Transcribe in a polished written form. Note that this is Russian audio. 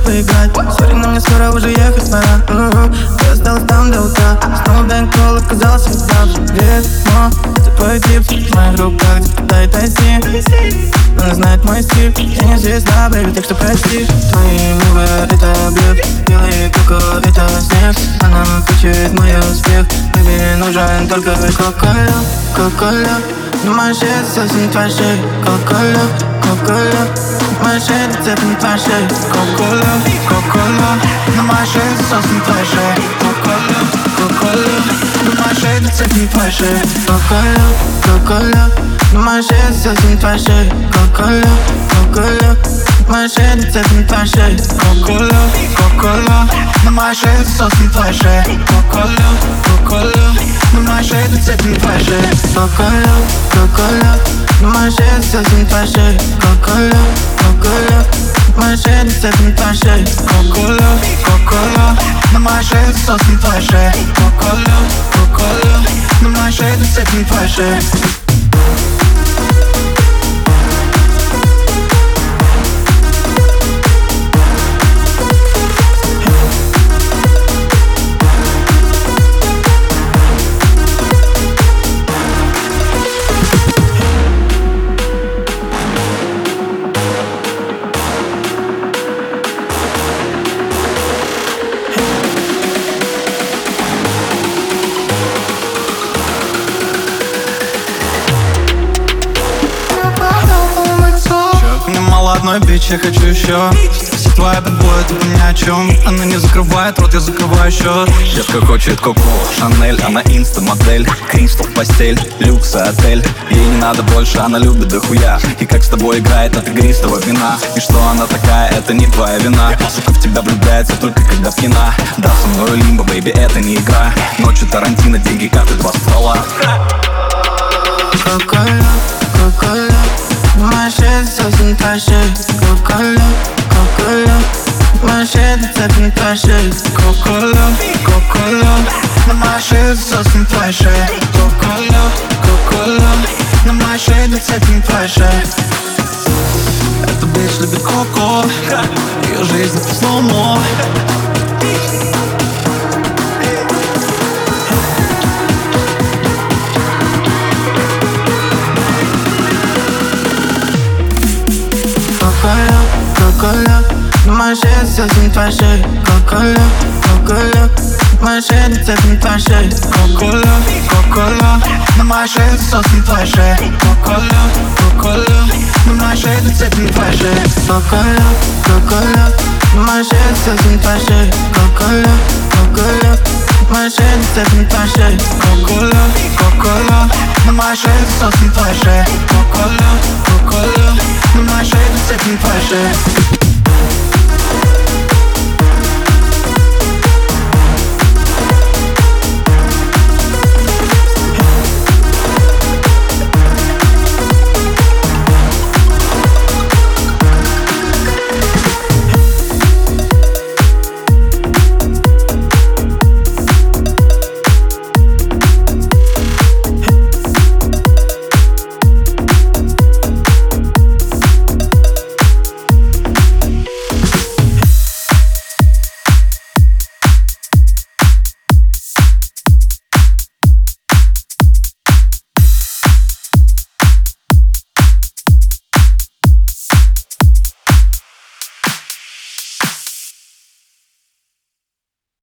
поиграть. Сори, но мне скоро уже ехать пора. Я осталась там до утра. Снова бэнкролл, оказался прав. Ветмо, это твой тип. В моих руках где пытает найти. Она знает мой стиль. Я не звезда, бэйби, так что прости. Твои мувы, это блеф. Белые коко, это снег. Она включит мой успех. Бэйби, нужен только кока-кола, кока-кола. Но моя шея совсем твоя шея. Кока-кола, кока-кола. Моя шея рецепт на твоей шее. Кока-кола, кока-кола. Но моя шея совсем твоя шея. Кока-кола, кока-кола. Но моя шея рецепт на твоей шее. Кока-кола, кока-кола. Но моя шея совсем твоя шея. Кока-кола, кока-кола. Моя шея рецепт на твоей шее. Кока-кола, кока-кола. Но моя шея совсем твоя шея. Кока-кола, кока-кола. Но моя шея рецепт на твоей шее. Кока-кола, кока-кола. Но моя шея совсем твоя шея. Кока-кола, кока-кола. Моя шея рецепт на твоей шее. Кока-кола, кока-кола. Но моя шея совсем твоя шея. Кока-кола, кока-кола. Но моя шея рецепт на твоей шее. Одной бич, я хочу еще. Вся твоя бэтбой, это ни о чем. Она не закрывает рот, я закрываю счет. Девка хочет Коко, Шанель, она инста-модель. Кристал в постель, люкс и отель. Ей не надо больше, она любит дохуя. И как с тобой играет от игристого вина. И что она такая, это не твоя вина. Сука в тебя влюбляется только когда пьяна. Да, со мной лимбо, бэйби, это не игра. Ночью Тарантино, деньги, карты, 2 ствола. Кока-кола, кока-кола. Моя шея совсем твоя шея. Кока-кола, кока-кола. Моя шея рецепт на твоей шее. Кока-кола, кока-кола. Но моя шея совсем твоя шея. Кока-кола, кока-кола. Но моя шея рецепт на твоей шее. Эта бич любит коко. Ее жизнь это слоумо. Кока-кола, кока-кола. Но моя шея совсем твоя шея. Кока-кола, кока-кола. Моя шея рецепт на твоей шее. Кока-кола, кока-кола. Но моя шея совсем твоя шея. Кока-кола, кока-кола. Но моя шея рецепт на твоей шее. Кока-кола, кока-кола. Но моя шея совсем твоя шея. Кока-кола, кока-кола. Моя шея рецепт на твоей шее. Кока-кола, кока-кола. Но моя шея совсем твоя шея. Кока-кола, кока-кола. Но моя шея рецепт на твоей шее.